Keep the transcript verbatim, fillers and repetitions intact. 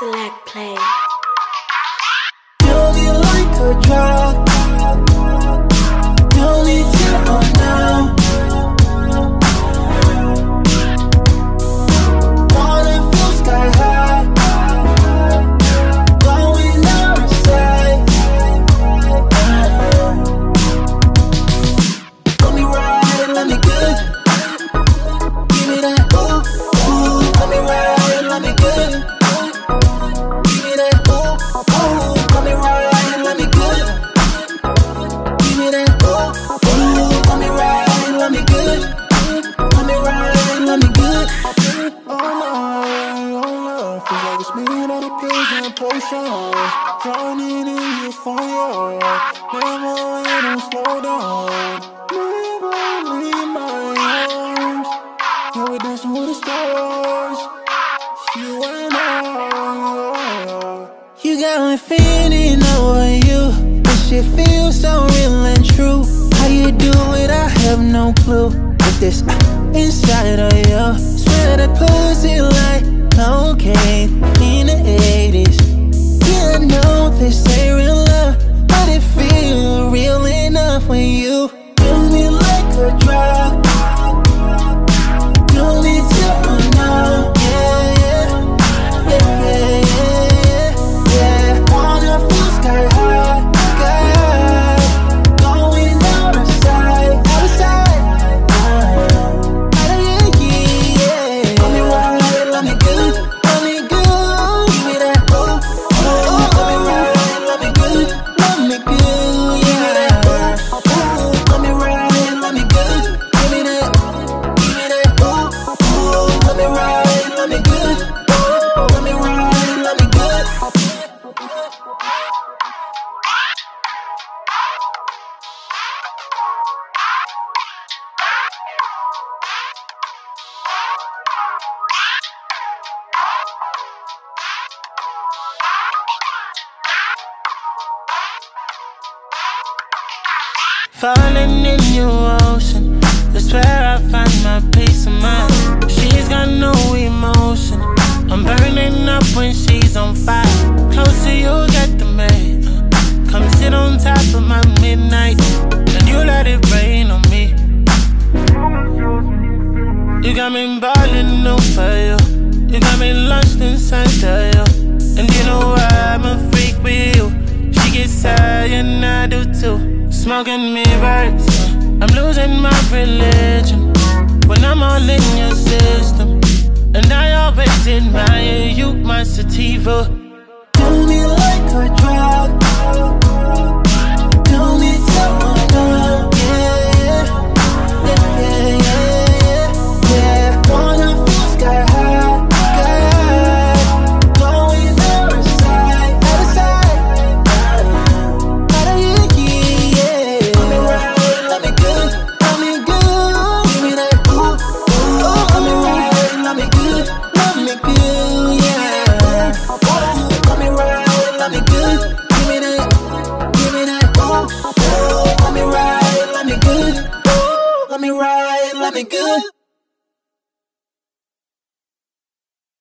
Select play. Don't you like a drug? Don't need to on now. Wanna feel sky high, going outside. Let me ride, let me good. Give me that ooh, ooh. Let me ride, let me good. Give me that ooh, ooh. Let me ride, let me good. Give me that ooh, ooh. Let me ride, let me good. Let me ride, let me good. Oh no, oh no, feels like it's me all the pills and potions. Drowning in euphoria, never let them slow down. Never leave my arms. Yeah, we're dancing with the stars. You and I. You got me feeling over you. This shit feels so real and true. How you do it, I have no clue. With this uh, inside of you, swear that pussy like cocaine in the eighties. Yeah, I know this ain't real love, but it feel real enough when you feel me like a drug. Don't need to know, yeah, yeah, yeah, yeah, yeah, yeah. Wanna feel sky high, sky high, going outside, outside, uh, out of yeah, yeah. Let me ride, let me good, let me good. Give me that ooh, ooh. Let me ride, let me good, let me good, yeah. Ooh, let me ride, let me good. Give me that, give me that ooh, ooh. Let me ride, let me good. Let me ride, let me good. Falling in your ocean, that's where I find my peace of mind. She's got no emotion, I'm burning up when she's on fire. Closer you get to me, uh, come sit on top of my midnight, and you let it rain on me. You got me ballin' over you, you got me lost inside of you. And you know I'm a freak with you, she gets high and I do too. Smoking mirrors, I'm losing my religion when I'm all in your system. And I always admire you, my sativa.